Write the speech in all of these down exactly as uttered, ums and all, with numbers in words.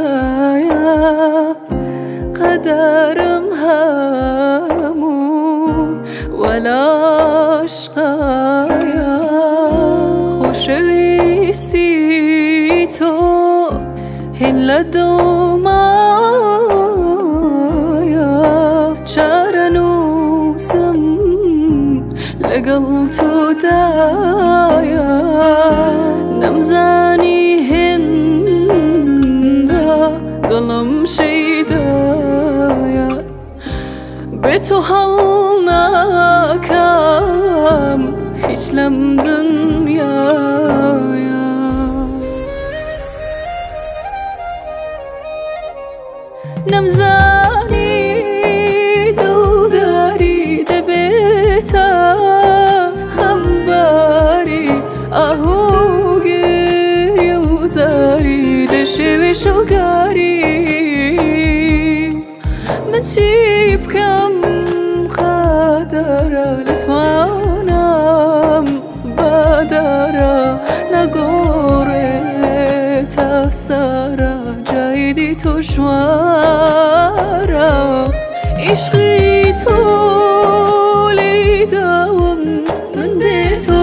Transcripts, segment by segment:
قدرم همون ولا عشقایا خوشویستی تو هین لدومایا چرنوسم لقل تو دایا نمزاني هندا قلم شيدايا بتو هلنا كام هيج لم دنيايا نمزاني دوغاري دبيتا خباري اهو غير وزاري دشوي شوقاري من شيب كم قادرة لتوانم بادرة نقوري تسارة جايدي تشوارة عشقي طولي دوم من بيتو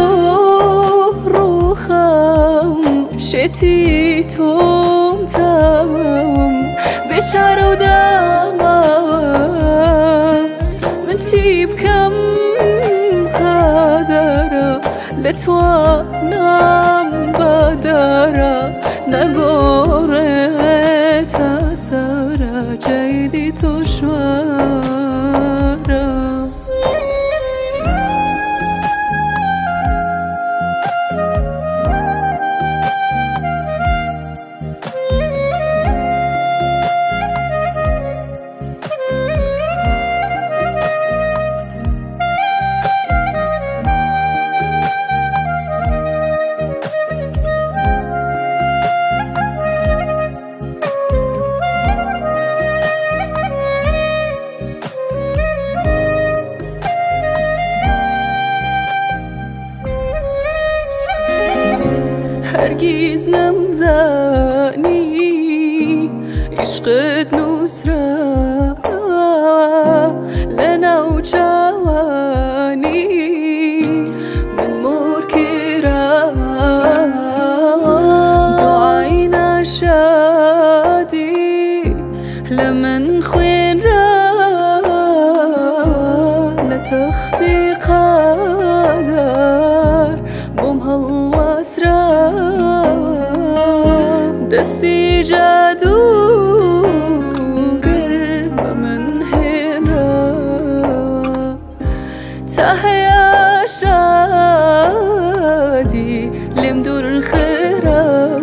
روخم شتي توم تمام بشارة ودمام من شيب كم قادرة لتوانم بادرة نقوري تسارة جايدي تشوارة هرگیز نمزانی عشقت نصرة لنا وجواني من مركرة دعينا شادي لمن خوين را لتختي قدر بمهوس را دستی جادوگر من هنرا تحيا شادي لم دور الخيرا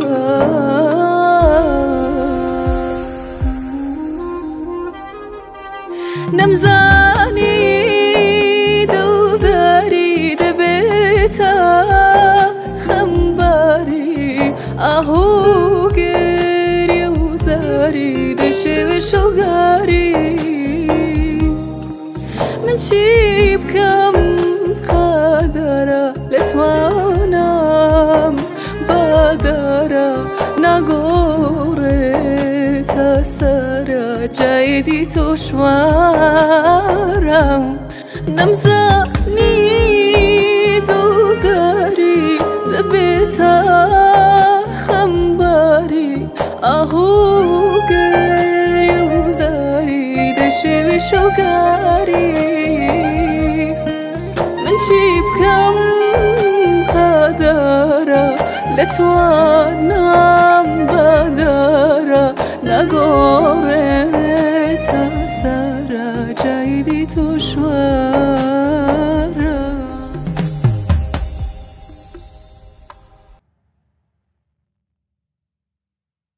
نمزاني دوغاري دبيتا خمباري اهو غيري وزاري دشوي شوقاري من شيب كم قادرة لتوانم بادرة نقوري تسارة جايدي تشوارة نمزاني دوغاري دبيتا خمباري اهو غيري وزاري دشوي شوقاري من شيب كم قادرة لتوانم بادرة نقوري تسارة جايدي تشوارة